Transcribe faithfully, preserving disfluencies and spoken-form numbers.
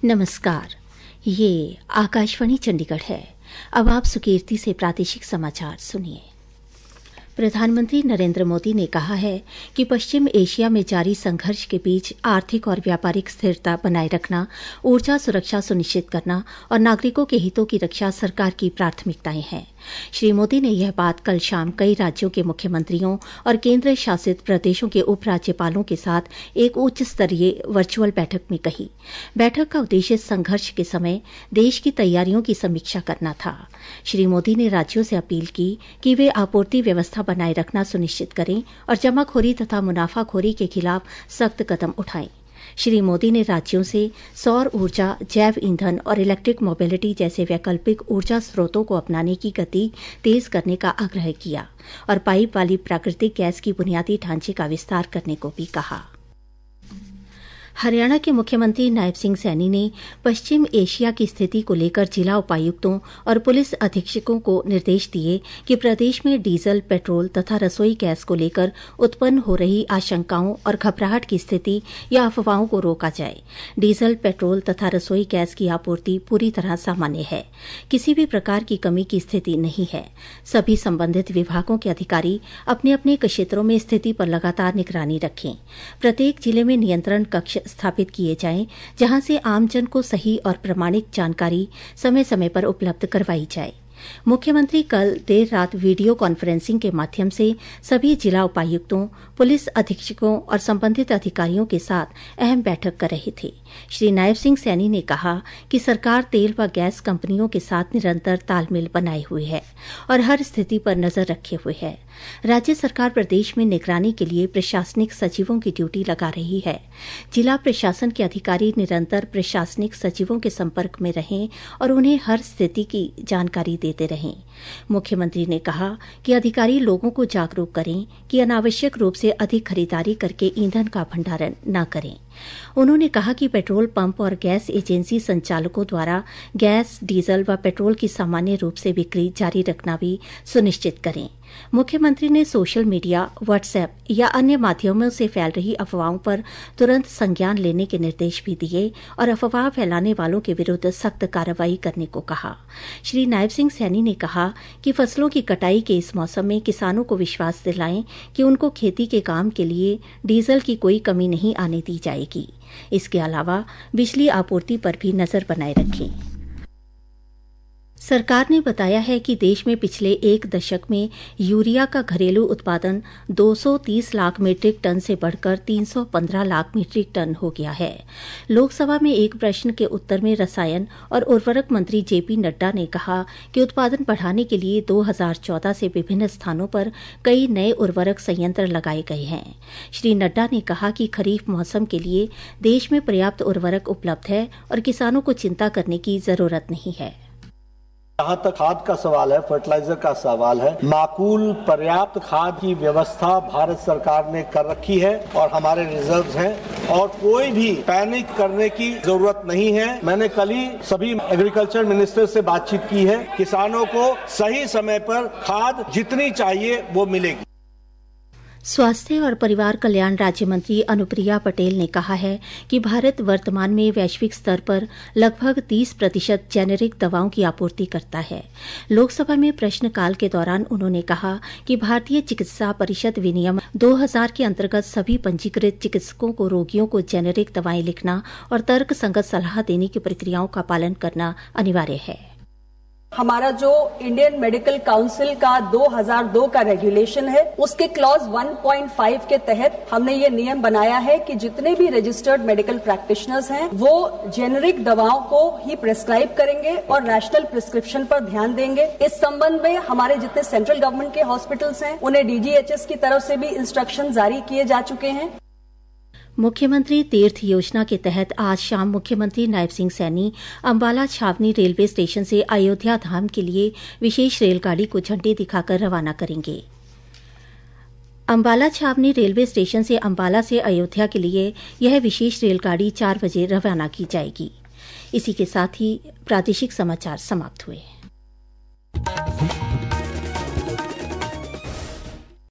नमस्कार, ये आकाशवाणी चंडीगढ़ है। अब आप सुकीर्ति से प्रादेशिक समाचार सुनिए। प्रधानमंत्री नरेंद्र मोदी ने कहा है कि पश्चिम एशिया में जारी संघर्ष के बीच आर्थिक और व्यापारिक स्थिरता बनाए रखना, ऊर्जा सुरक्षा सुनिश्चित करना और नागरिकों के हितों की रक्षा सरकार की प्राथमिकताएं हैं। श्री मोदी ने यह बात कल शाम कई राज्यों के मुख्यमंत्रियों और केंद्र शासित प्रदेशों के उपराज्यपालों के साथ एक उच्च स्तरीय वर्चुअल बैठक में कही। बैठक का उद्देश्य संघर्ष के समय देश की तैयारियों की समीक्षा करना था। श्री मोदी ने राज्यों से अपील की कि वे आपूर्ति व्यवस्था बनाए रखना सुनिश्चित करें और जमाखोरी तथा मुनाफाखोरी के खिलाफ सख्त कदम उठाएं। श्री मोदी ने राज्यों से सौर ऊर्जा, जैव ईंधन और इलेक्ट्रिक मोबिलिटी जैसे वैकल्पिक ऊर्जा स्रोतों को अपनाने की गति तेज करने का आग्रह किया और पाइप वाली प्राकृतिक गैस की बुनियादी ढांचे का विस्तार करने को भी कहा। हरियाणा के मुख्यमंत्री नायब सिंह सैनी ने पश्चिम एशिया की स्थिति को लेकर जिला उपायुक्तों और पुलिस अधीक्षकों को निर्देश दिए कि प्रदेश में डीजल, पेट्रोल तथा रसोई गैस को लेकर उत्पन्न हो रही आशंकाओं और घबराहट की स्थिति या अफवाहों को रोका जाए। डीजल, पेट्रोल तथा रसोई गैस की आपूर्ति पूरी तरह सामान्य है। किसी भी प्रकार की कमी की स्थिति नहीं है। सभी संबंधित विभागों के अधिकारी अपने अपने क्षेत्रों में स्थिति पर लगातार निगरानी रखें। प्रत्येक जिले में नियंत्रण कक्ष स्थापित किए जाएं, जहां से आमजन को सही और प्रामाणिक जानकारी समय समय पर उपलब्ध करवाई जाए। मुख्यमंत्री कल देर रात वीडियो कॉन्फ्रेंसिंग के माध्यम से सभी जिला उपायुक्तों, पुलिस अधीक्षकों और संबंधित अधिकारियों के साथ अहम बैठक कर रहे थे। श्री नायब सिंह सैनी ने कहा कि सरकार तेल व गैस कंपनियों के साथ निरंतर तालमेल बनाए हुए है और हर स्थिति पर नजर रखे हुए है। राज्य सरकार प्रदेश में निगरानी के लिए प्रशासनिक सचिवों की ड्यूटी लगा रही है। जिला प्रशासन के अधिकारी निरंतर प्रशासनिक सचिवों के संपर्क में रहें और उन्हें हर स्थिति की जानकारी देते रहें। मुख्यमंत्री ने कहा कि अधिकारी लोगों को जागरूक करें कि अनावश्यक रूप से अधिक खरीदारी करके ईंधन का भंडारण न करें। उन्होंने कहा कि पेट्रोल पंप और गैस एजेंसी संचालकों द्वारा गैस, डीजल व पेट्रोल की सामान्य रूप से बिक्री जारी रखना भी सुनिश्चित करें। मुख्यमंत्री ने सोशल मीडिया, व्हाट्सएप या अन्य माध्यमों से फैल रही अफवाहों पर तुरंत संज्ञान लेने के निर्देश भी दिए और अफवाह फैलाने वालों के विरुद्ध सख्त कार्रवाई करने को कहा। श्री नायब सिंह सैनी ने कहा कि फसलों की कटाई के इस मौसम में किसानों को विश्वास दिलाएं कि उनको खेती के काम के लिए डीजल की कोई कमी नहीं आने दी जाएगी। इसके अलावा बिजली आपूर्ति पर भी नजर बनाए रखें। सरकार ने बताया है कि देश में पिछले एक दशक में यूरिया का घरेलू उत्पादन दो सौ तीस लाख मीट्रिक टन से बढ़कर तीन सौ पंद्रह लाख मीट्रिक टन हो गया है। लोकसभा में एक प्रश्न के उत्तर में रसायन और उर्वरक मंत्री जेपी नड्डा ने कहा कि उत्पादन बढ़ाने के लिए दो हज़ार चौदह से विभिन्न स्थानों पर कई नए उर्वरक संयंत्र लगाए गए हैं। श्री नड्डा ने कहा कि खरीफ मौसम के लिए देश में पर्याप्त उर्वरक उपलब्ध है और किसानों को चिंता करने की जरूरत नहीं है। जहाँ तक खाद का सवाल है, फर्टिलाइजर का सवाल है, माकूल पर्याप्त खाद की व्यवस्था भारत सरकार ने कर रखी है और हमारे रिजर्व्स हैं और कोई भी पैनिक करने की जरूरत नहीं है। मैंने कल ही सभी एग्रीकल्चर मिनिस्टर से बातचीत की है। किसानों को सही समय पर खाद जितनी चाहिए वो मिलेगी। स्वास्थ्य और परिवार कल्याण राज्य मंत्री अनुप्रिया पटेल ने कहा है कि भारत वर्तमान में वैश्विक स्तर पर लगभग तीस प्रतिशत जेनेरिक दवाओं की आपूर्ति करता है। लोकसभा में प्रश्नकाल के दौरान उन्होंने कहा कि भारतीय चिकित्सा परिषद विनियम दो हज़ार के अंतर्गत सभी पंजीकृत चिकित्सकों को रोगियों को जेनेरिक दवाएं लिखना और तर्कसंगत सलाह देने की प्रक्रियाओं का पालन करना अनिवार्य है। हमारा जो इंडियन मेडिकल काउंसिल का दो हज़ार दो का रेगुलेशन है, उसके क्लॉज एक पॉइंट पाँच के तहत हमने ये नियम बनाया है कि जितने भी रजिस्टर्ड मेडिकल प्रैक्टिशनर्स हैं वो जेनेरिक दवाओं को ही प्रिस्क्राइब करेंगे और नेशनल प्रिस्क्रिप्शन पर ध्यान देंगे। इस संबंध में हमारे जितने सेंट्रल गवर्नमेंट के हॉस्पिटल्स हैं उन्हें डीजीएचएस की तरफ से भी इंस्ट्रक्शन जारी किए जा चुके हैं। मुख्यमंत्री तीर्थ योजना के तहत आज शाम मुख्यमंत्री नायब सिंह सैनी अंबाला छावनी रेलवे स्टेशन से अयोध्या धाम के लिए विशेष रेलगाड़ी को झंडी दिखाकर रवाना करेंगे। अंबाला छावनी रेलवे स्टेशन से अंबाला से अयोध्या के लिए यह विशेष रेलगाड़ी चार बजे रवाना की जाएगी। इसी के साथ ही प्रादेशिक समाचार समाप्त हुए।